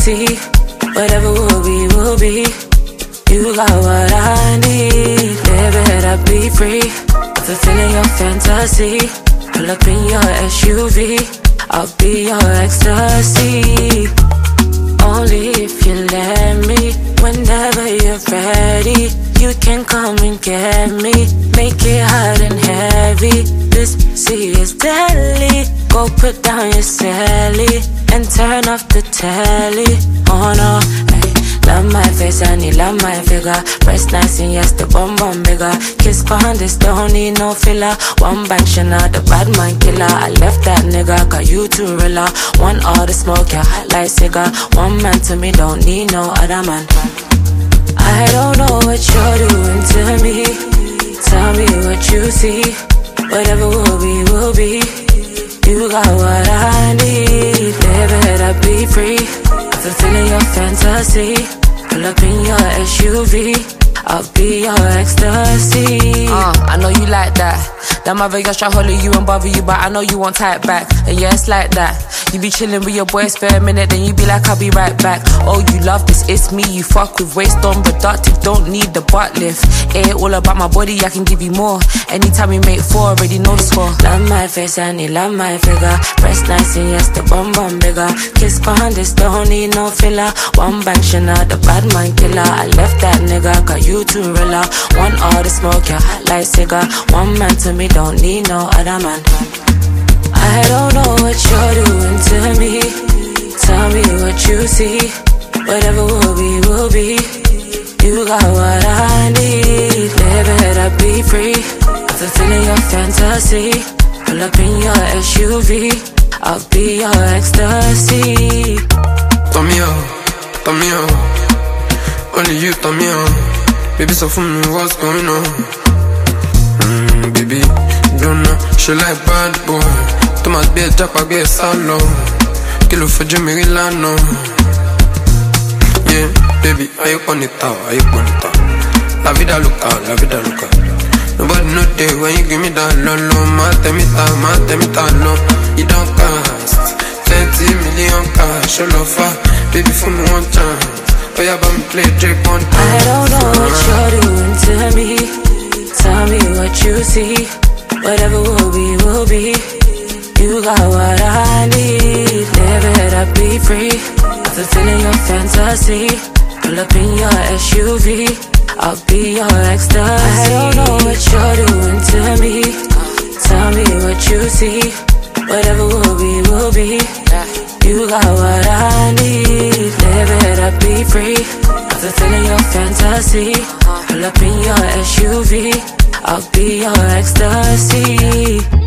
see. Whatever will be, will be. You got what I need. Live it up, be free. Fulfilling your fantasy. Pull up in your SUV. I'll be your ecstasy. Only if you let me. Whenever you're ready, you can come and get me. Make it hot and heavy. This sea is deadly. Go put down your celly and turn off the telly. Oh no, hey. Love my face, I need love my figure. Breast nice and yes, the bum bum bigger. Kiss behind this, don't need no filler. One bang shana, the bad man killer. I left that nigga, got you too realer. Want all the smoke, yeah, hot like cigar. One man to me, don't need no other man. I don't know what you're doing to me. Tell me what you see. Whatever will be, will be. You got what I need. Live it up, be free. Fulfilling your fantasy. Pull up in your SUV. I'll be your ecstasy. I know you like that. That mother just try holler you and bother you, but I know you won't type back. And yeah, it's like that. You be chilling with your boys for a minute, then you be like, I'll be right back. Oh, you love this, it's me. You fuck with waist on productive, don't need the butt lift. It ain't all about my body, I can give you more. Anytime we make four, already know the score. Love my face, I need love my figure. Breast nice and yes, the bum bum bigger. Kiss behind this, don't need no filler. One bang shana, the bad man killer. I left that nigga, got you too realer. Want all the smoke, yeah, hot like cigar. One man to me, don't need no other man. I don't know what you're doing to me. Tell me what you see. Whatever will be, will be. You got what I need. Live it up, be free. Fulfilling your fantasy. Pull up in your SUV. I'll be your ecstasy. Turn me on. Only you turn me on. Baby, so for me, what's going on? Baby, don't know. She like bad boy. Tu m'as bien déjà pas bien salon. Qu'il le fait Jimmy Lano. Yeah, baby, are you on it out? La vida loca. Nobody know day when you give me that low. Mate me down low. You don't cost 20 million cash, all over. Baby, for me one chance. Oh yeah, but me play Drake one time. I don't know what you're doing to me. Tell me what you see. Whatever will be, will be. You got what I need. Live it up, be free. Fulfilling your fantasy. Pull up in your SUV. I'll be your ecstasy. I don't know what you're doing to me. Tell me what you see. Whatever will be, will be. You got what I need. Live it up, be free. Fulfilling your fantasy. Pull up in your SUV. I'll be your ecstasy.